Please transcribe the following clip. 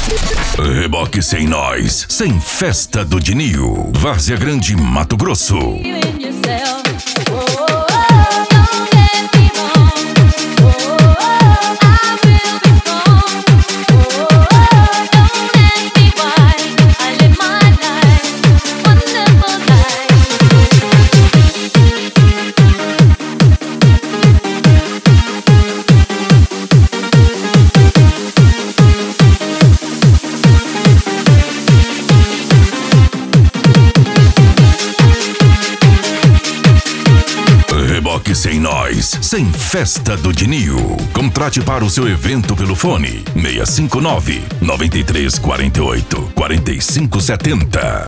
Reboque Sem Nós, sem festa do Dinil. Várzea Grande, Mato Grosso. Reboque Sem Nós, sem festa do Dinil. Contrate para o seu evento pelo fone 659 9348 4570.